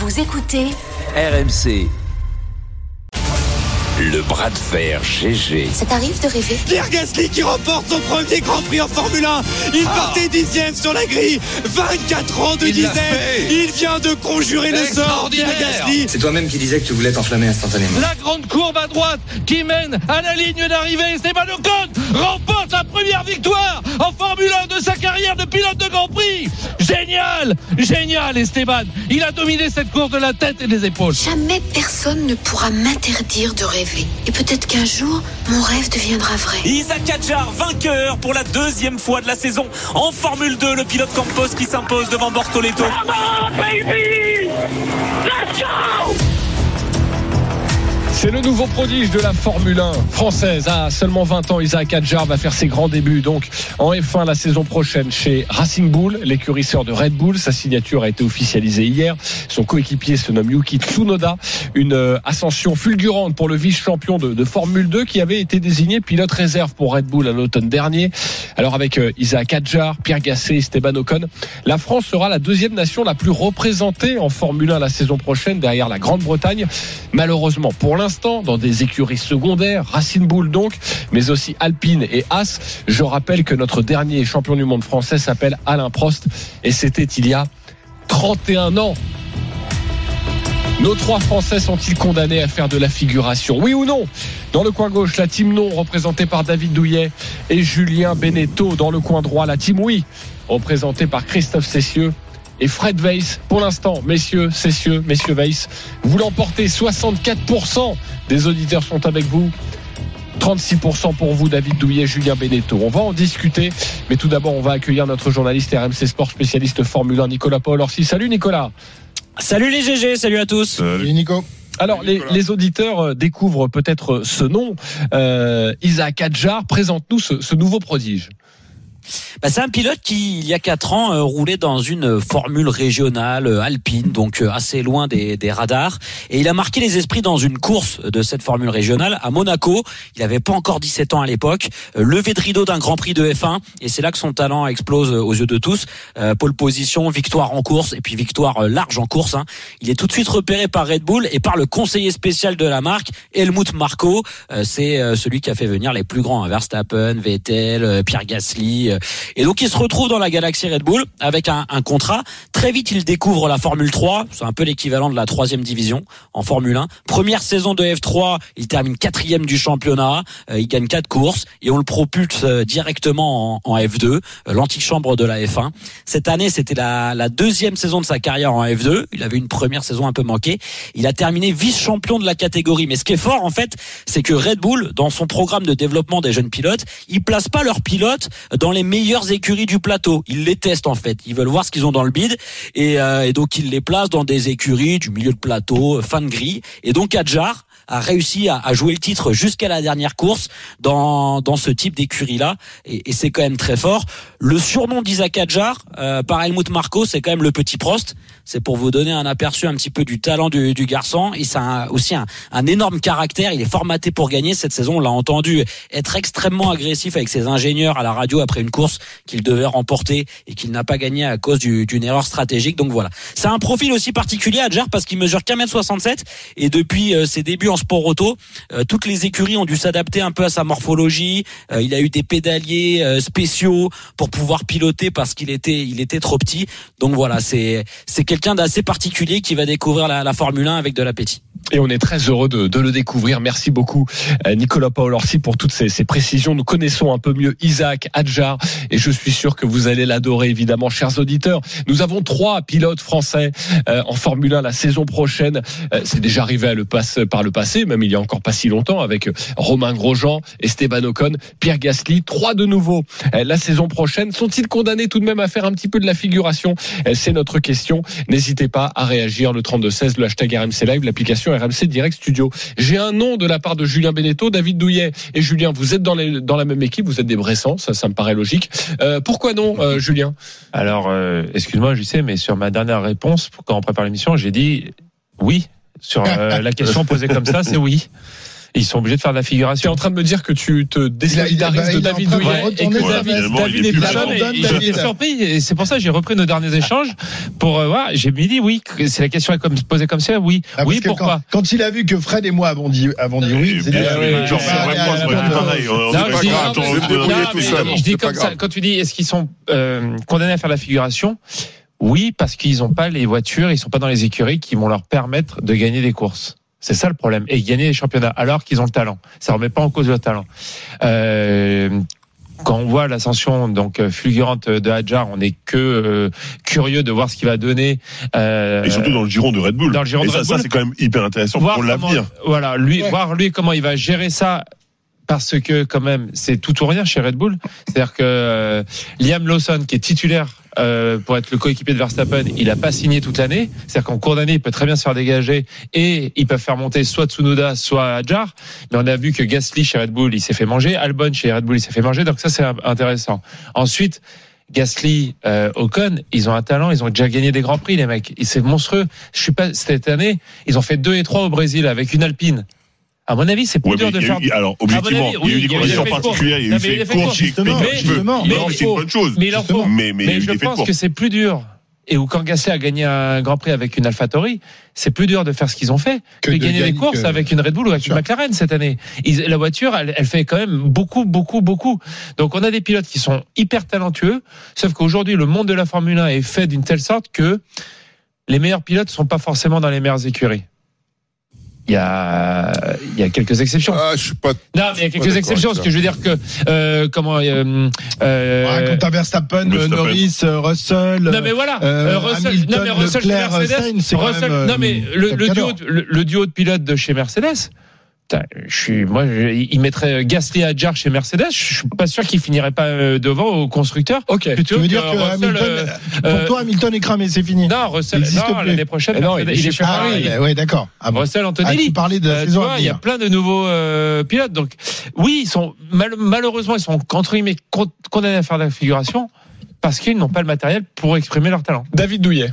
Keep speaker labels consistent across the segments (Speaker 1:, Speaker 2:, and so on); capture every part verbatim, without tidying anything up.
Speaker 1: Vous écoutez
Speaker 2: R M C. Le bras de fer G G.
Speaker 1: Ça t'arrive de rêver?
Speaker 3: Pierre Gasly qui remporte son premier Grand Prix en Formule un. Il ah. partait dixième sur la grille. vingt-quatre ans de dizaine. Il vient de conjurer le sort, Pierre Gasly.
Speaker 4: C'est toi-même qui disais que tu voulais t'enflammer instantanément.
Speaker 5: La grande courbe à droite qui mène à la ligne d'arrivée. Esteban Ocon remporte la première victoire en Formule un de sa carrière de pilote de Grand Prix. Génial, génial Esteban. Il a dominé cette course de la tête et des épaules.
Speaker 1: Jamais personne ne pourra m'interdire de rêver. Et peut-être qu'un jour, mon rêve deviendra vrai.
Speaker 6: Isaac Hadjar, vainqueur pour la deuxième fois de la saison en Formule deux. Le pilote Campos qui s'impose devant Bortoleto. Come on, baby! Let's go!
Speaker 7: C'est le nouveau prodige de la Formule un française. À seulement vingt ans, Isaac Hadjar va faire ses grands débuts donc en F un la saison prochaine chez Racing Bull, l'écurie sœur de Red Bull. Sa signature a été officialisée hier. Son coéquipier se nomme Yuki Tsunoda. Une ascension fulgurante pour le vice-champion de, de Formule deux qui avait été désigné pilote réserve pour Red Bull à l'automne dernier. Alors avec Isaac Hadjar, Pierre Gasly, Esteban Ocon, la France sera la deuxième nation la plus représentée en Formule un la saison prochaine derrière la Grande-Bretagne. Malheureusement pour l'instant, dans des écuries secondaires, Racing Bull donc, mais aussi Alpine et As. Je rappelle que notre dernier champion du monde français s'appelle Alain Prost et c'était il y a trente et un ans. Nos trois Français sont-ils condamnés à faire de la figuration? Oui ou non? Dans le coin gauche, la team non, représentée par David Douillet et Julien Beneteau. Dans le coin droit, la team oui, représentée par Christophe Cessieux et Fred Weiss. Pour l'instant, messieurs, Cessieux, messieurs Weiss, vous l'emportez. Soixante-quatre pour cent des auditeurs sont avec vous. trente-six pour cent pour vous, David Douillet, Julien Beneteau. On va en discuter, mais tout d'abord, on va accueillir notre journaliste R M C Sport, spécialiste Formule un, Nicolas Paul-Orsi. Salut Nicolas.
Speaker 8: Salut les G G, salut à tous.
Speaker 9: Salut Nico.
Speaker 7: Alors, les, les auditeurs découvrent peut-être ce nom. Euh, Isaac Hadjar, présente-nous ce, ce nouveau prodige.
Speaker 8: Bah, c'est un pilote qui, il y a quatre ans, euh, roulait dans une formule régionale euh, alpine, donc euh, assez loin des, des radars. Et il a marqué les esprits dans une course de cette formule régionale à Monaco. Il n'avait pas encore dix-sept ans à l'époque. Euh, levé de rideau d'un Grand Prix de F un. Et c'est là que son talent explose aux yeux de tous. Euh, pole position, victoire en course et puis victoire euh, large en course. Hein. Il est tout de suite repéré par Red Bull et par le conseiller spécial de la marque, Helmut Marko. Euh, c'est euh, celui qui a fait venir les plus grands, hein, Verstappen, Vettel, euh, Pierre Gasly. Euh, Et donc il se retrouve dans la galaxie Red Bull avec un, un contrat. Très vite il découvre la Formule trois, c'est un peu l'équivalent de la troisième division en Formule un. Première saison de F trois, il termine quatrième du championnat, euh, il gagne quatre courses et on le propulse euh, directement en, en F deux, euh, l'antichambre de la F un. Cette année c'était la, la deuxième saison de sa carrière en F deux, il avait une première saison un peu manquée. Il a terminé vice-champion de la catégorie. Mais ce qui est fort en fait, c'est que Red Bull, dans son programme de développement des jeunes pilotes, ils placent pas leurs pilotes dans les meilleures écuries du plateau. Ils les testent en fait. Ils veulent voir ce qu'ils ont dans le bide et, euh, et donc ils les placent dans des écuries du milieu de plateau, fin de grille. Et donc Hadjar a réussi à, à jouer le titre jusqu'à la dernière course dans dans ce type d'écurie là et, et c'est quand même très fort. Le surnom d'Isaac Hadjar euh, par Helmut Marko, c'est quand même le petit Prost. C'est pour vous donner un aperçu un petit peu du talent du, du garçon. Et c'est un, aussi un, un énorme caractère. Il est formaté pour gagner. Cette saison, on l'a entendu être extrêmement agressif avec ses ingénieurs à la radio après une course qu'il devait remporter et qu'il n'a pas gagné à cause du, d'une erreur stratégique. Donc voilà. C'est un profil aussi particulier, Hadjar, parce qu'il mesure qu'un mètre soixante-sept et depuis euh, ses débuts en sport auto, euh, toutes les écuries ont dû s'adapter un peu à sa morphologie. Euh, il a eu des pédaliers euh, spéciaux pour pouvoir piloter parce qu'il était, il était trop petit. Donc voilà, c'est, c'est quelqu'un d'assez particulier qui va découvrir la, la Formule un avec de l'appétit.
Speaker 7: Et on est très heureux de, de le découvrir. Merci beaucoup Nicolas Paul-Orsi pour toutes ces, ces précisions. Nous connaissons un peu mieux Isaac Hadjar et je suis sûr que vous allez l'adorer évidemment, chers auditeurs. Nous avons trois pilotes français euh, en Formule un la saison prochaine. Euh, c'est déjà arrivé à le passe, par le passé, même il y a encore pas si longtemps, avec Romain Grosjean, Esteban Ocon, Pierre Gasly. Trois de nouveau euh, la saison prochaine. Sont-ils condamnés tout de même à faire un petit peu de la figuration? euh, C'est notre question. N'hésitez pas à réagir, le trente-deux seize, le hashtag R M C Live, l'application R M C Direct Studio. J'ai un nom de la part de Julien Beneteau, David Douillet et Julien. Vous êtes dans, les, dans la même équipe, vous êtes des Bressans, ça, ça me paraît logique. Euh, pourquoi non, euh, Julien?
Speaker 9: Alors, euh, excuse-moi, je sais, mais sur ma dernière réponse, quand on prépare l'émission, j'ai dit oui. Sur euh, la question posée comme ça, c'est oui. Ils sont obligés de faire de la
Speaker 7: Tu es
Speaker 9: figuration.
Speaker 7: en train de me dire que tu te désolidarises
Speaker 10: Il a- il
Speaker 7: de
Speaker 10: est
Speaker 7: David
Speaker 10: en train de
Speaker 7: Douillet et
Speaker 10: retourner
Speaker 7: que
Speaker 10: sa
Speaker 7: David,
Speaker 10: veste.
Speaker 7: David
Speaker 10: Il
Speaker 7: est plus
Speaker 10: est
Speaker 7: jeune.
Speaker 10: abandonne,
Speaker 7: et-
Speaker 10: David.
Speaker 9: J'étais surpris et c'est pour ça que j'ai repris nos derniers échanges pour euh, voir. J'ai me dit oui, que c'est la question est comme posée comme ça. Oui,
Speaker 10: Ah, parce
Speaker 9: oui,
Speaker 10: que
Speaker 9: pourquoi
Speaker 10: quand, quand il a vu que Fred et moi avons dit, avons dit oui, c'est
Speaker 11: bien
Speaker 10: dit,
Speaker 11: sûr,
Speaker 10: ouais,
Speaker 11: mais genre,
Speaker 10: ouais,
Speaker 11: c'est vrai,
Speaker 10: ouais,
Speaker 11: moi,
Speaker 10: ouais,
Speaker 11: j'aurais
Speaker 10: ouais,
Speaker 11: dit pareil. On-
Speaker 9: Non,
Speaker 11: on
Speaker 9: je
Speaker 11: est pas
Speaker 9: dis-
Speaker 11: grave,
Speaker 9: non,
Speaker 11: on
Speaker 9: mais-
Speaker 11: va se débrouiller
Speaker 9: non,
Speaker 11: tout
Speaker 9: mais
Speaker 11: seul.
Speaker 9: je dis
Speaker 11: C'est pas
Speaker 9: comme ça,
Speaker 11: grave.
Speaker 9: quand tu dis est-ce qu'ils sont euh, condamnés à faire la figuration? Oui, parce qu'ils n'ont pas les voitures, ils sont pas dans les écuries qui vont leur permettre de gagner des courses. C'est ça le problème. Et gagner les championnats alors qu'ils ont le talent. Ça remet pas en cause le talent. Euh, quand on voit l'ascension donc fulgurante de Hadjar, on n'est que euh, curieux de voir ce qu'il va donner. Euh,
Speaker 11: Et surtout dans le giron de Red Bull.
Speaker 9: Dans le giron
Speaker 11: Et
Speaker 9: de
Speaker 11: ça,
Speaker 9: Red
Speaker 11: ça
Speaker 9: Bull.
Speaker 11: c'est quand même hyper intéressant
Speaker 9: voir
Speaker 11: pour
Speaker 9: comment-
Speaker 11: l'avenir.
Speaker 9: Voilà, lui,
Speaker 10: Ouais.
Speaker 9: voir lui comment il va gérer ça. Parce que quand même, c'est tout ou rien chez Red Bull. C'est-à-dire que euh, Liam Lawson, qui est titulaire euh, pour être le coéquipier de Verstappen, il n'a pas signé toute l'année. C'est-à-dire qu'en cours d'année, il peut très bien se faire dégager et ils peuvent faire monter soit Tsunoda, soit Hadjar. Mais on a vu que Gasly chez Red Bull, il s'est fait manger. Albon chez Red Bull, il s'est fait manger. Donc ça, c'est intéressant. Ensuite, Gasly, euh, Ocon, ils ont un talent, ils ont déjà gagné des grands prix, les mecs. Et c'est monstrueux. Je suis pas cette année, ils ont fait deux et trois au Brésil avec une Alpine. À mon avis, c'est plus
Speaker 11: Ouais,
Speaker 9: dur
Speaker 11: mais
Speaker 9: de
Speaker 11: il y a
Speaker 9: faire.
Speaker 11: eu- alors, objectivement,
Speaker 9: avis,
Speaker 11: il y a eu
Speaker 9: oui,
Speaker 11: des
Speaker 9: il y a eu
Speaker 11: conditions
Speaker 9: des faits de
Speaker 11: particulières, il y a
Speaker 9: Non,
Speaker 11: eu
Speaker 9: mais il y a
Speaker 11: fait
Speaker 9: des faits de
Speaker 11: course, il y a eu
Speaker 10: Justement,
Speaker 11: fait-
Speaker 10: justement.
Speaker 11: mais
Speaker 9: Mais
Speaker 11: non,
Speaker 9: il
Speaker 11: c'est une
Speaker 9: faut-
Speaker 11: bonne chose.
Speaker 9: Mais il en faut.
Speaker 10: Justement.
Speaker 11: Mais, mais,
Speaker 9: Mais
Speaker 11: il y a eu
Speaker 9: je
Speaker 11: des faits de
Speaker 9: pense
Speaker 11: course.
Speaker 9: que c'est plus dur. Et où quand Gasly a gagné un Grand Prix avec une AlphaTauri, c'est plus dur de faire ce qu'ils ont fait que,
Speaker 10: Que
Speaker 9: de
Speaker 10: de
Speaker 9: gagner des
Speaker 10: gagner
Speaker 9: courses
Speaker 10: que-
Speaker 9: avec une Red Bull ou avec
Speaker 10: Sûr.
Speaker 9: une McLaren cette année. Ils- la voiture, elle, elle fait quand même beaucoup, beaucoup, beaucoup. Donc on a des pilotes qui sont hyper talentueux, sauf qu'aujourd'hui le monde de la Formule un est fait d'une telle sorte que les meilleurs pilotes sont pas forcément dans les meilleures écuries. Il y a, il y a quelques exceptions.
Speaker 12: Ah, je suis pas.
Speaker 9: Non, mais il y a
Speaker 12: pas
Speaker 9: quelques
Speaker 12: d'accord
Speaker 9: exceptions.
Speaker 12: avec
Speaker 9: Ce
Speaker 12: ça.
Speaker 9: que je veux dire que euh, comment euh, euh,
Speaker 10: Ouais, quand t'as Verstappen,
Speaker 11: Verstappen.
Speaker 10: Norris, euh, Russell.
Speaker 9: non mais voilà,
Speaker 10: euh,
Speaker 9: euh, Russell,
Speaker 10: Hamilton,
Speaker 9: non mais Russell chez
Speaker 10: Leclerc,
Speaker 9: Mercedes,
Speaker 10: Sainz, c'est quand
Speaker 9: Russell,
Speaker 10: même,
Speaker 9: non mais
Speaker 10: euh,
Speaker 9: le,
Speaker 10: top
Speaker 9: le duo,
Speaker 10: cadre.
Speaker 9: de- le, le duo de pilotes de chez Mercedes. Putain, je suis, moi, je, il mettrait Gasly à Hadjar chez Mercedes. Je suis pas sûr qu'il finirait pas euh, devant au constructeur.
Speaker 7: Ok.
Speaker 9: Plutôt
Speaker 10: Tu veux dire
Speaker 9: que
Speaker 10: que
Speaker 9: Russell,
Speaker 10: Hamilton,
Speaker 9: euh,
Speaker 10: pour
Speaker 9: euh,
Speaker 10: toi, Hamilton est cramé, c'est fini.
Speaker 9: non, Russell,
Speaker 10: il existe
Speaker 9: non,
Speaker 10: plus.
Speaker 9: l'année prochaine,
Speaker 7: Eh non,
Speaker 9: Mercedes,
Speaker 7: il est
Speaker 9: il est
Speaker 7: chez
Speaker 9: chez
Speaker 10: Ah
Speaker 9: Ferrari.
Speaker 10: ouais, ouais, d'accord. Ah bon.
Speaker 9: Russell
Speaker 10: Ah,
Speaker 9: Antonelli.
Speaker 10: tu parlais de la
Speaker 9: Euh, tu
Speaker 10: saison
Speaker 9: vois,
Speaker 10: à
Speaker 9: il y a
Speaker 10: venir.
Speaker 9: plein de nouveaux euh, pilotes. Donc, oui, ils sont mal- malheureusement, ils sont entre guillemets con- condamnés à faire de la figuration parce qu'ils n'ont pas le matériel pour exprimer leur talent.
Speaker 7: David Douillet.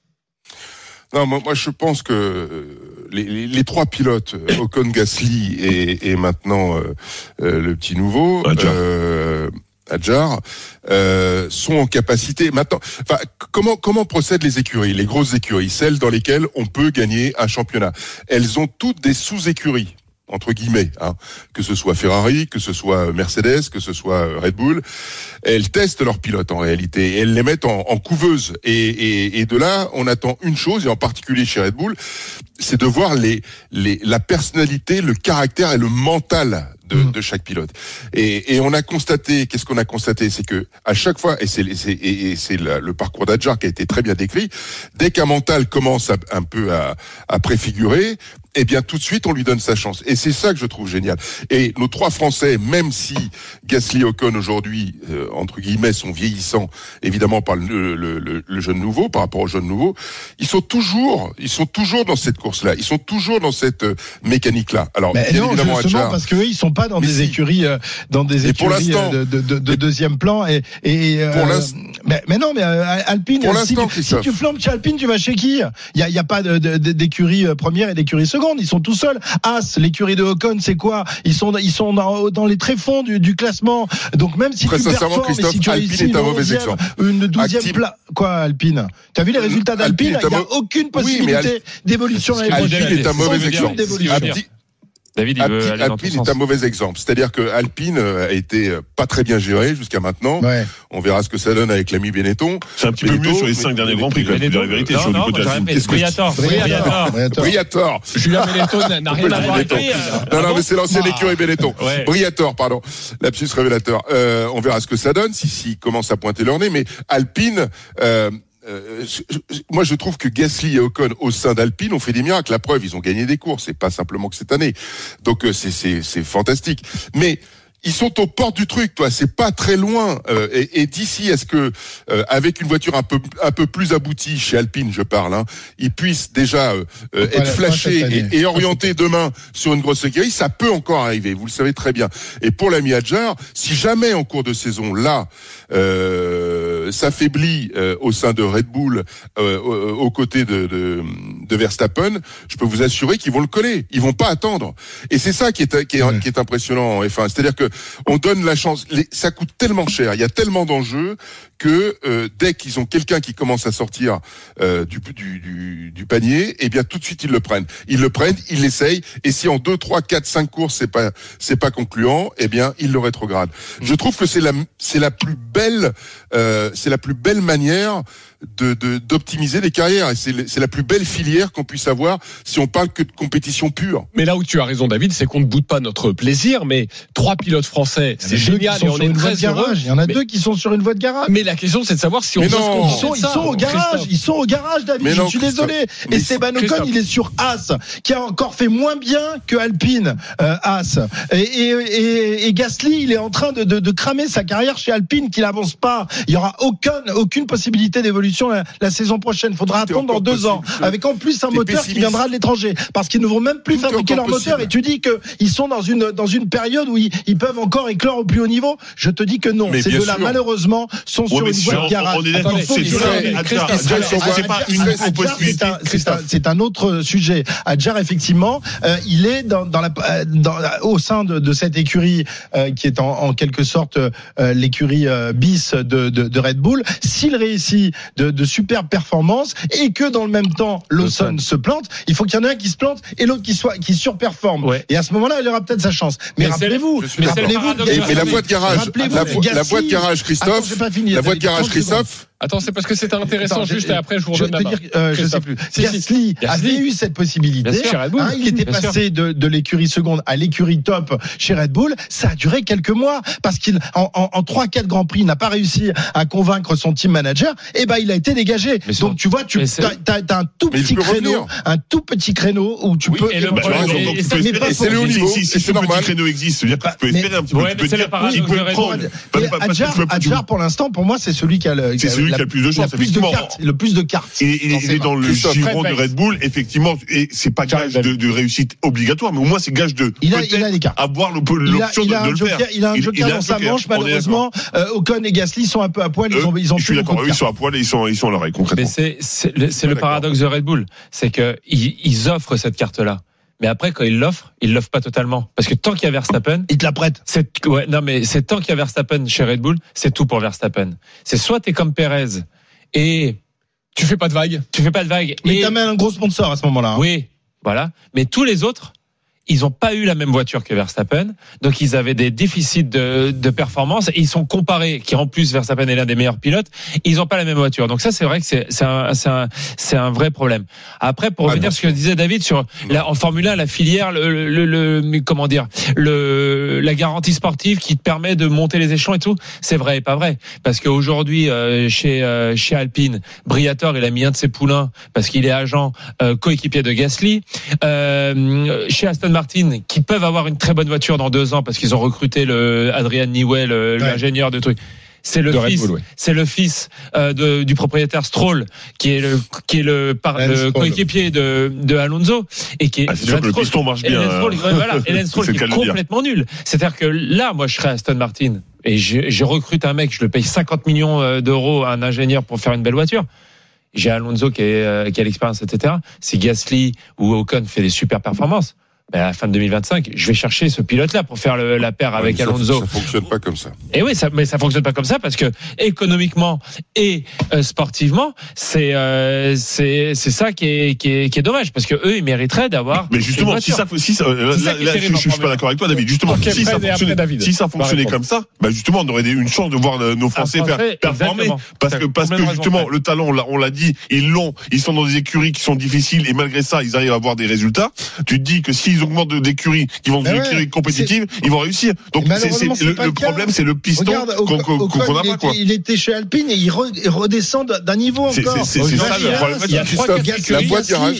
Speaker 12: Non, moi, moi, je pense que euh, les, les, les trois pilotes, euh, Ocon, Gasly et, et maintenant euh, euh, le petit nouveau,
Speaker 11: Hadjar.
Speaker 12: euh, Hadjar, euh, sont en capacité. Maintenant, enfin, comment comment procèdent les écuries, les grosses écuries, celles dans lesquelles on peut gagner un championnat. Elles ont toutes des sous-écuries, entre guillemets, hein, que ce soit Ferrari, que ce soit Mercedes, que ce soit Red Bull. Elles testent leurs pilotes en réalité, et elles les mettent en, en couveuse. Et, et, et de là, on attend une chose, et en particulier chez Red Bull, c'est de voir les, les, la personnalité, le caractère et le mental de,
Speaker 10: Mmh.
Speaker 12: de chaque pilote. Et, et on a constaté, qu'est-ce qu'on a constaté, c'est que à chaque fois, et c'est, c'est, et, et c'est la, le parcours d'Adjar qui a été très bien décrit, dès qu'un mental commence à, un peu à, à préfigurer, eh bien tout de suite on lui donne sa chance. Et c'est ça que je trouve génial. Et nos trois Français, même si Gasly, Ocon aujourd'hui, euh, entre guillemets, sont vieillissants, évidemment par le, le, le, le jeune nouveau, par rapport au jeune nouveau, ils sont toujours, ils sont toujours dans cette course-là, ils sont toujours dans cette euh, mécanique-là. Alors
Speaker 10: Mais
Speaker 12: bien
Speaker 10: non,
Speaker 12: évidemment,
Speaker 10: justement,
Speaker 12: Hadjar,
Speaker 10: parce qu'eux, ils sont pas dans
Speaker 12: Mais
Speaker 10: des
Speaker 12: si.
Speaker 10: écuries, euh, dans des
Speaker 12: Et pour
Speaker 10: écuries
Speaker 12: l'instant.
Speaker 10: euh, de, de, de, de
Speaker 12: Et-
Speaker 10: deuxième plan. Et, et euh,
Speaker 12: Pour l'instant.
Speaker 10: mais, mais non, mais euh, Alpine,
Speaker 12: Pour
Speaker 10: si,
Speaker 12: l'instant,
Speaker 10: tu, si
Speaker 12: Christophe.
Speaker 10: tu flambes chez Alpine, tu vas chez qui? Il y a, il y a pas de, de, de- d'écurie euh, première et d'écurie seconde. Ils sont tout seuls. As, l'écurie de Ocon, c'est quoi? Ils sont, ils sont dans, dans les tréfonds du, du classement. Donc même si
Speaker 12: Très
Speaker 10: tu
Speaker 12: sincèrement,
Speaker 10: performes, et si
Speaker 12: Christophe,
Speaker 10: tu as
Speaker 12: Alpine
Speaker 10: ici
Speaker 12: est
Speaker 10: une
Speaker 12: un mauvais
Speaker 10: onzième,
Speaker 12: exemple.
Speaker 10: une douzième
Speaker 12: Active-
Speaker 10: place, quoi, Alpine? T'as vu les résultats d'Alpine?
Speaker 12: Alpine est
Speaker 10: Il
Speaker 12: un
Speaker 10: n'y a
Speaker 12: mau-
Speaker 10: aucune
Speaker 12: Oui, mais
Speaker 10: possibilité d'évolution l'année
Speaker 12: Alpine
Speaker 10: prochaine.
Speaker 12: est un mauvais
Speaker 10: Aucune
Speaker 12: exemple.
Speaker 10: d'évolution.
Speaker 12: Alpine-
Speaker 9: David, il veut
Speaker 12: Alpine,
Speaker 9: aller dans ton
Speaker 12: Alpine
Speaker 9: sens.
Speaker 12: est un mauvais exemple. C'est-à-dire que Alpine euh, a été euh, pas très bien géré jusqu'à maintenant.
Speaker 10: Ouais.
Speaker 12: On verra ce que ça donne avec l'ami Benetton.
Speaker 11: C'est un petit peu
Speaker 12: Benetton,
Speaker 11: mieux sur les
Speaker 12: mais-
Speaker 11: cinq derniers Grands Prix, quand même, faut dire la vérité,
Speaker 9: Non,
Speaker 11: sur du
Speaker 9: non,
Speaker 11: côté
Speaker 9: moi, j'aurais
Speaker 11: Alpine.
Speaker 9: fait
Speaker 12: Qu'est-ce que-
Speaker 9: Briator, Briator.
Speaker 10: Briator.
Speaker 12: Briator.
Speaker 7: Julien Benetton n'a rien à voir avec
Speaker 12: Benetton.
Speaker 7: lui.
Speaker 12: Non, non, mais c'est l'ancienne
Speaker 10: Ah.
Speaker 12: écurie Benetton.
Speaker 9: Ouais.
Speaker 12: Briator, pardon. Lapsus révélateur. Euh, on verra ce que ça donne, si, si commence à pointer leur nez, mais Alpine, euh, euh, je- je- moi je trouve que Gasly et Ocon au sein d'Alpine ont fait des miracles. La preuve, ils ont gagné des courses, c'est pas simplement que cette année. Donc euh, c'est, c'est, c'est fantastique. Mais ils sont aux portes du truc, toi. C'est pas très loin. Euh, et, et d'ici à ce que, euh, avec une voiture un peu un peu plus aboutie chez Alpine, je parle, hein, ils puissent déjà euh, euh,
Speaker 10: Pas
Speaker 12: être
Speaker 10: la-
Speaker 12: flashés
Speaker 10: pas cette année.
Speaker 12: et, et orientés demain sur une grosse écurie, ça peut encore arriver. Vous le savez très bien. Et pour l'ami Hadjar, si jamais en cours de saison là, euh, s'affaiblit euh, au sein de Red Bull, euh, aux, aux côtés de, de de Verstappen, je peux vous assurer qu'ils vont le coller. Ils vont pas attendre. Et c'est ça qui est qui est, ouais. qui est impressionnant en F un. C'est-à-dire que on donne la chance. Les, ça coûte tellement cher. Il y a tellement d'enjeux que euh, dès qu'ils ont quelqu'un qui commence à sortir euh, du, du, du, du panier, eh bien tout de suite ils le prennent. Ils le prennent, ils l'essayent. Et si en deux, trois, quatre, cinq courses c'est pas c'est pas concluant, eh bien ils le rétrogradent. Je trouve que c'est la c'est la plus belle euh, c'est la plus belle manière de, de d'optimiser les carrières et c'est, c'est la plus belle filière qu'on puisse avoir si on parle que de compétition pure.
Speaker 7: Mais là où tu as raison David, c'est qu'on ne boude pas notre plaisir, mais trois pilotes français, c'est génial et on est très heureux.
Speaker 10: Il y en a
Speaker 7: mais,
Speaker 10: deux qui sont sur une voie de garage.
Speaker 7: Mais la question c'est de savoir si on
Speaker 10: mais
Speaker 7: peut
Speaker 10: non,
Speaker 7: se
Speaker 10: ils sont, ils sont au garage, ils sont au garage David, mais je non, suis désolé. Et Esteban Ocon, il est sur Haas qui a encore fait moins bien que Alpine euh, Haas. Et, et, et, et Gasly, il est en train de, de, de cramer sa carrière chez Alpine qui n'avance pas. Il y aura aucune aucune possibilité d'évolution La, la saison prochaine. Il faudra attendre dans deux ans. Avec en plus un moteur qui viendra de l'étranger. Parce qu'ils ne vont même plus Tout fabriquer leur possible. moteur. Et tu dis qu'ils sont dans une, dans une période où ils, ils peuvent encore éclore au plus haut niveau. Je te dis que non. Mais Ces deux-là, malheureusement, sont ouais, sur une voie de garage.
Speaker 11: On est d'accord.
Speaker 10: C'est un autre sujet. Adjar, effectivement, euh, il est dans, dans la, dans, au sein de, de cette écurie euh, qui est en, en quelque sorte euh, l'écurie euh, bis de, de, de Red Bull. S'il réussit de, de superbes performances et que dans le même temps Lawson se plante, il faut qu'il y en ait un qui se plante et l'autre qui soit qui surperforme. Ouais. Et à ce moment-là, il aura peut-être sa chance. Mais, mais rappelez-vous,
Speaker 12: mais rappelez-vous, mais, mais la voie de garage, la, Gasly, la voie de garage, Christophe, Attends, fini, la voie de garage, Christophe.
Speaker 7: Attends, c'est parce que c'était intéressant. Attends, juste et après, je vous redonne la main.
Speaker 10: Euh, je sais plus. Si, Gasly, si. Gasly avait eu cette possibilité.
Speaker 7: Sûr,
Speaker 10: hein, il était Bien passé de, de l'écurie seconde à l'écurie top chez Red Bull. Ça a duré quelques mois parce qu'il, en, en, en trois, quatre grands prix, il n'a pas réussi à convaincre son team manager. Et ben, il a été dégagé. Mais donc, tu vois, tu as, t'as un tout petit créneau, un tout petit créneau où tu
Speaker 11: oui,
Speaker 10: peux.
Speaker 11: Et le et c'est le haut niveau. Si ce petit créneau existe, c'est-à-dire que tu peux espérer un petit peu. Tu peux dire, il peut le prendre.
Speaker 10: Adjar, pour l'instant, pour moi, c'est celui qui a le.
Speaker 11: C'est celui qui a le plus de chance.
Speaker 10: De cartes, le plus de cartes.
Speaker 11: Et il est dans le giron de Red Bull, effectivement, et c'est pas gage de, de réussite obligatoire, mais au moins c'est gage de
Speaker 10: il a, il a des cartes.
Speaker 11: avoir l'option
Speaker 10: il a, il a
Speaker 11: de, de le
Speaker 10: joker,
Speaker 11: faire.
Speaker 10: Il a un joker il, il dans sa manche, malheureusement. Euh, Ocon et Gasly sont un peu à poil, ils ont, ils ont
Speaker 11: je suis d'accord, ils sont à poil et ils sont, ils sont à l'oreille, concrètement.
Speaker 9: Mais c'est, c'est le, c'est le paradoxe de Red Bull, c'est que ils, ils offrent cette carte-là. Mais après, quand il l'offre, il l'offre pas totalement. Parce que tant qu'il y a Verstappen.
Speaker 10: Il te la prête.
Speaker 9: C'est, ouais, non, mais c'est tant qu'il y a Verstappen chez Red Bull, c'est tout pour Verstappen. C'est soit t'es comme Perez et
Speaker 7: tu fais pas de vagues.
Speaker 9: Tu fais pas de vagues.
Speaker 10: Mais et... t'as même un gros sponsor à ce moment-là. Hein.
Speaker 9: Oui, voilà. Mais tous les autres, ils ont pas eu la même voiture que Verstappen, donc ils avaient des déficits de, de performance et ils sont comparés, qui en plus Verstappen est l'un des meilleurs pilotes, ils ont pas la même voiture. Donc ça c'est vrai que c'est, c'est un, c'est un, c'est un vrai problème. Après pour revenir à ce que disait David sur la, en Formule un, la filière, le, le, le, le comment dire, le, la garantie sportive qui te permet de monter les échelons et tout, c'est vrai et pas vrai, parce qu'aujourd'hui euh, chez euh, chez Alpine, Briatore il a mis un de ses poulains parce qu'il est agent euh, coéquipier de Gasly. Euh, chez Aston Martin, qui peuvent avoir une très bonne voiture dans deux ans parce qu'ils ont recruté le Adrian Newey, le, ouais. l'ingénieur de trucs. C'est le, fils, Bull, ouais. c'est le fils euh, de, du propriétaire Stroll, qui est le qui est le, par, le coéquipier de, de Alonso et qui est.
Speaker 11: Ah, c'est sûr que le piston marche bien.
Speaker 9: Lance Stroll, euh... voilà, et Lance Stroll qui est complètement nul. C'est-à-dire que là, moi, je serais Aston Martin et je, je recrute un mec, je le paye cinquante millions d'euros à un ingénieur pour faire une belle voiture. J'ai Alonso qui, est, qui a l'expérience, et cetera. Si Gasly ou Ocon fait des super performances, ben à la fin de deux mille vingt-cinq, je vais chercher ce pilote-là pour faire le, la paire ouais, avec Alonso.
Speaker 12: Ça, ça fonctionne pas comme ça.
Speaker 9: Et oui, ça, mais ça fonctionne pas comme ça parce que économiquement et euh, sportivement, c'est euh, c'est c'est ça qui est qui est qui est dommage parce que eux ils mériteraient d'avoir.
Speaker 11: Mais justement, si ça si ça, là, ça là, là je, je suis pas d'accord avec toi, David. Justement, okay, si, ça fonctionnait, si ça fonctionnait comme ça, bah justement, on aurait une chance de voir nos Français faire performer exactement. parce que parce que justement raison, le talent, on l'a, on l'a dit, ils l'ont, ils sont dans des écuries qui sont difficiles et malgré ça, ils arrivent à avoir des résultats. Tu te dis que si ils augmentent d'écuries qui vont dans une écurie compétitive, ils vont réussir. Donc c'est, c'est, c'est le, le problème, c'est le piston Regarde, qu'on, qu'on, qu'on n'a pas. Quoi.
Speaker 10: Il était chez Alpine et il, re, il redescend d'un niveau
Speaker 11: c'est,
Speaker 10: encore.
Speaker 11: C'est, c'est, c'est ça le problème.
Speaker 12: Il y a trois, la voie de garage.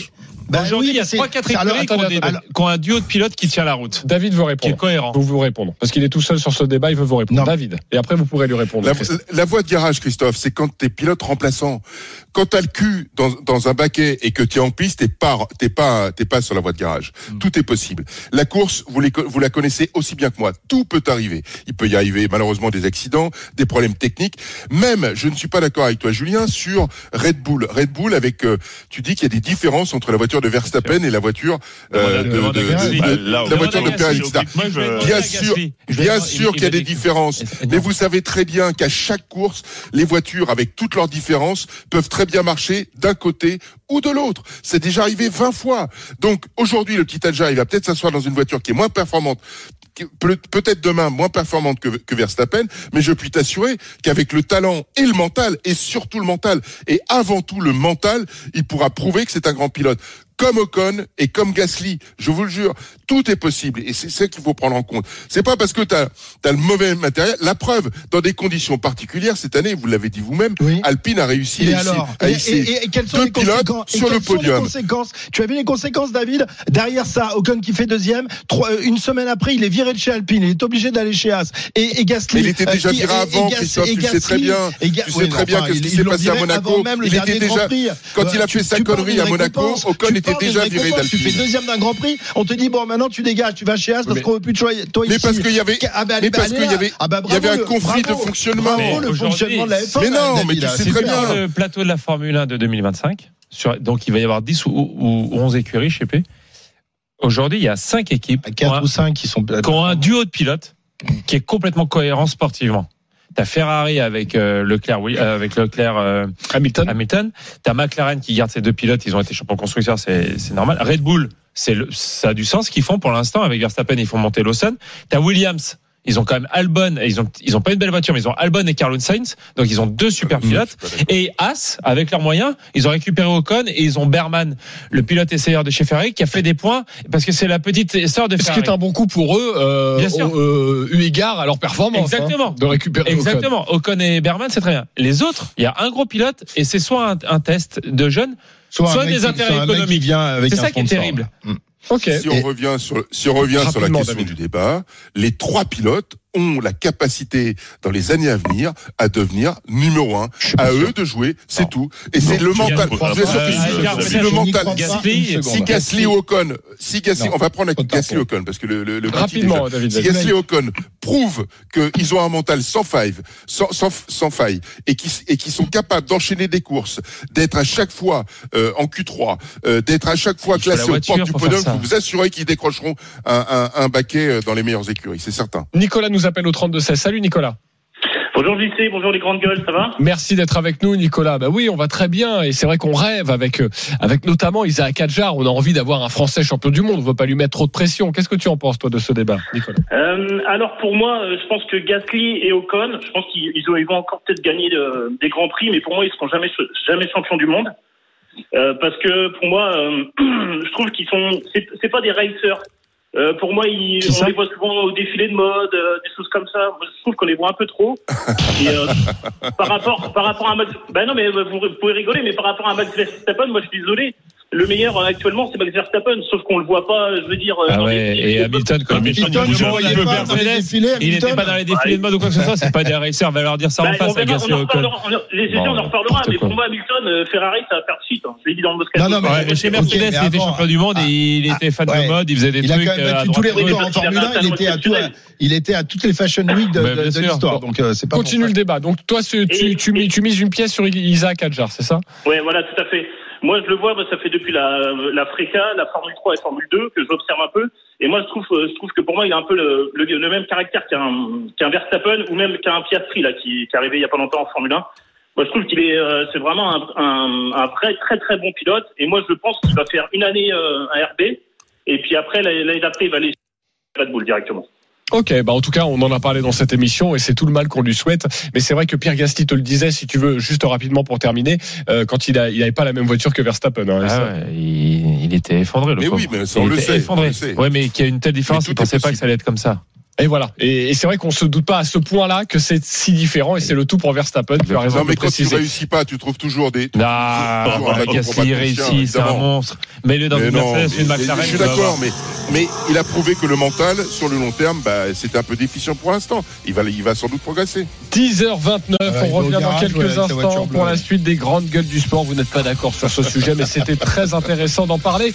Speaker 5: Bah, aujourd'hui, oui, il y a trois quatre écuries qui ont, des, alors, qui ont un duo de pilotes qui tient la route.
Speaker 7: David veut répondre.
Speaker 5: Qui est cohérent.
Speaker 7: Vous vous répondre. Parce qu'il est tout seul sur ce débat, il veut vous répondre. Non. David. Et après, vous pourrez lui répondre.
Speaker 12: La, la voie de garage, Christophe, c'est quand t'es pilote remplaçant. Quand t'as le cul dans, dans un baquet et que t'es en piste, t'es pas, t'es pas, t'es pas sur la voie de garage. Mm. Tout est possible. La course, vous, les, vous la connaissez aussi bien que moi. Tout peut arriver. Il peut y arriver, malheureusement, des accidents, des problèmes techniques. Même, je ne suis pas d'accord avec toi, Julien, sur Red Bull. Red Bull avec, euh, tu dis qu'il y a des différences entre la voiture de Verstappen et la voiture euh, de, de, de, de, la voiture de Perez, et cetera. Bien sûr, bien sûr qu'il y a des différences, mais vous savez très bien qu'à chaque course, les voitures, avec toutes leurs différences, peuvent très bien marcher d'un côté ou de l'autre. C'est déjà arrivé vingt fois. Donc aujourd'hui, le petit Adjar, il va peut-être s'asseoir dans une voiture qui est moins performante, peut-être demain moins performante que, que Verstappen, mais je puis t'assurer qu'avec le talent et le mental, et surtout le mental, et avant tout le mental, il pourra prouver que c'est un grand pilote. Comme Ocon et comme Gasly, je vous le jure, tout est possible et c'est ça qu'il faut prendre en compte. C'est pas parce que t'as t'as le mauvais matériel. La preuve, dans des conditions particulières cette année, vous l'avez dit vous-même, oui. Alpine a réussi
Speaker 10: et
Speaker 12: à
Speaker 10: alors,
Speaker 12: à
Speaker 10: et, et, et quelles sont
Speaker 12: deux
Speaker 10: les conséquences
Speaker 12: sur le podium.
Speaker 10: Les conséquences tu as vu les conséquences, David? Derrière ça, Ocon qui fait deuxième, trois, une semaine après, il est viré de chez Alpine, il est obligé d'aller chez Haas. Et, et Gasly,
Speaker 12: mais il était déjà viré euh, avant, Christophe, tu sais très bien. Ga- tu sais oui, très bien enfin, que ce qui s'est passé à Monaco. Il était déjà quand il a fait sa connerie à Monaco, Ocon était déjà viré d'Alpine.
Speaker 10: Tu fais deuxième d'un Grand Prix, on te dit bon maintenant tu dégages, tu vas chez Haas parce qu'on veut plus de toi ici.
Speaker 12: Mais parce qu'il y avait, ah bah, mais parce qu'il y avait, ah bah, il y avait un conflit de fonctionnement.
Speaker 10: Bravo le fonctionnement de la F un.
Speaker 12: Mais non, mais tu sais très bien.
Speaker 5: Le plateau de la Formule un de deux mille vingt-cinq, sur, donc il va y avoir dix ou, ou onze écuries chez P. Aujourd'hui, il y a cinq équipes,
Speaker 10: quatre ou cinq qui sont
Speaker 5: qui ont un duo de pilotes qui est complètement cohérent sportivement. T'as Ferrari avec euh, Leclerc, oui, euh, avec Leclerc, euh, Hamilton. Hamilton. T'as McLaren qui garde ses deux pilotes. Ils ont été champions constructeurs, c'est, c'est normal. Red Bull, c'est le, ça a du sens ce qu'ils font pour l'instant avec Verstappen. Ils font monter Lawson. T'as Williams. Ils ont quand même Albon, et ils ont, ils ont pas une belle voiture, mais ils ont Albon et Carlos Sainz. Donc ils ont deux super pilotes. Et Haas, avec leurs moyens, ils ont récupéré Ocon et ils ont Berman, le pilote essayeur de chez Ferrari, qui a fait des points parce que c'est la petite sœur de Ferrari.
Speaker 7: Ce qui est un bon coup pour eux, euh, bien sûr, euh, eu égard à leur performance.
Speaker 5: Exactement.
Speaker 7: Hein, de récupérer
Speaker 5: Exactement. Ocon. Ocon et Berman, c'est très bien. Les autres, il y a un gros pilote et c'est soit un, un test de jeunes, soit, soit des intérêts soit économiques.
Speaker 10: C'est
Speaker 5: ça qui est terrible.
Speaker 12: Mmh. Okay. Si on
Speaker 10: et
Speaker 12: revient sur, si on revient sur la question David. du débat, les trois pilotes ont la capacité dans les années à venir à devenir numéro un. À eux de jouer, c'est non. tout. Et non. c'est le mental. Bien sûr que si le mental, si Gasly ou Ocon, si Gasly, on va prendre Gasly Ocon parce que le le, le
Speaker 7: rapidement, David,
Speaker 12: si Gasly Ocon prouvent qu'ils ont un mental sans faille, sans sans sans faille, et qui et qui sont capables d'enchaîner des courses, d'être à chaque fois euh, en Q trois, euh, d'être à chaque fois classés aux portes du podium, vous vous assurez qu'ils décrocheront un, un, un baquet dans les meilleures écuries, c'est certain.
Speaker 7: Nicolas nous appelle au trente-deux seize. Salut Nicolas.
Speaker 13: Bonjour J C, bonjour les grandes gueules, ça va?
Speaker 7: Merci d'être avec nous Nicolas. Bah oui, on va très bien et c'est vrai qu'on rêve avec avec notamment Isaac Hadjar. On a envie d'avoir un Français champion du monde. On veut pas lui mettre trop de pression. Qu'est-ce que tu en penses toi de ce débat, Nicolas?
Speaker 13: euh, Alors pour moi, je pense que Gasly et Ocon, je pense qu'ils ils vont encore peut-être gagner de, des grands prix, mais pour moi ils seront jamais jamais champions du monde euh, parce que pour moi, euh, je trouve qu'ils sont c'est, c'est pas des racers. Euh, pour moi, ils, on les voit souvent au défilé de mode, euh, des choses comme ça. Moi, je trouve qu'on les voit un peu trop. Et, euh, par rapport, par rapport à Max, ben non, mais vous, vous pouvez rigoler, mais par rapport à Max Verstappen, moi, je suis désolé. Le meilleur actuellement, c'est Max Verstappen, sauf qu'on le voit pas. Je veux dire.
Speaker 5: Ah ouais. Les, et Hamilton, quand Hamilton, il n'était pas dans les défilés de mode ou quoi que ce soit. C'est pas des racers. Va leur dire ça en face à Gasly Ocon.
Speaker 13: Les essais, on en reparlera. Mais pour moi, Hamilton, Ferrari, ça va faire de suite. Je l'ai dit dans le Moscato.
Speaker 5: Non, non, mais chez Mercedes, il était champion du monde et il était fan de mode. Il faisait des trucs.
Speaker 10: Il a quand même battu tous les records en Formule un. Il était à tout. Il était à toutes les Fashion Week de l'histoire. Donc c'est pas.
Speaker 7: Continue le débat. Donc toi, tu mises une pièce sur Isaac Hadjar, c'est ça?
Speaker 13: Oui, voilà, tout à fait. Moi, je le vois, ça fait depuis la, la Freca, la Formule trois et Formule deux que j'observe un peu. Et moi, je trouve, je trouve que pour moi, il a un peu le, le, le même caractère qu'un, qu'un Verstappen ou même qu'un Piastri, là, qui, qui est arrivé il y a pas longtemps en Formule un. Moi, je trouve qu'il est, euh, c'est vraiment un, un, un vrai, très, très bon pilote. Et moi, je pense qu'il va faire une année euh, à R B. Et puis après, l'année d'après, il va aller chez Red Bull directement.
Speaker 7: Ok, bah en tout cas, on en a parlé dans cette émission et c'est tout le mal qu'on lui souhaite. Mais c'est vrai que Pierre Gasly te le disait, si tu veux, juste rapidement pour terminer, euh, quand il a, il avait pas la même voiture que Verstappen. Hein,
Speaker 5: ah ouais, il, il était effondré. Le
Speaker 12: mais
Speaker 5: pauvre.
Speaker 12: oui, mais ça, on
Speaker 5: il
Speaker 12: le
Speaker 5: était
Speaker 12: sait.
Speaker 5: Effondré.
Speaker 12: On le sait.
Speaker 5: Ouais, mais qu'il y a une telle différence, il pensait pas que ça allait être comme ça.
Speaker 7: Et voilà. Et, et c'est vrai qu'on se doute pas à ce point-là que c'est si différent et c'est le tout pour Verstappen. Tu as raison
Speaker 12: non, mais
Speaker 7: de
Speaker 12: quand
Speaker 7: préciser.
Speaker 12: tu réussis pas, tu trouves toujours des.
Speaker 9: Non, Gasly réussit, c'est un monstre. Mets-le dans mais une non, Mercedes, mais, une McLaren.
Speaker 12: Je suis d'accord, mais, mais il a prouvé que le mental, sur le long terme, bah, c'était un peu déficient pour l'instant. Il va, il va sans doute progresser.
Speaker 7: dix heures vingt-neuf, ouais, on revient dans garage, quelques ouais, instants pour la suite des grandes gueules du sport. Vous n'êtes pas d'accord sur ce sujet, mais c'était très intéressant d'en parler.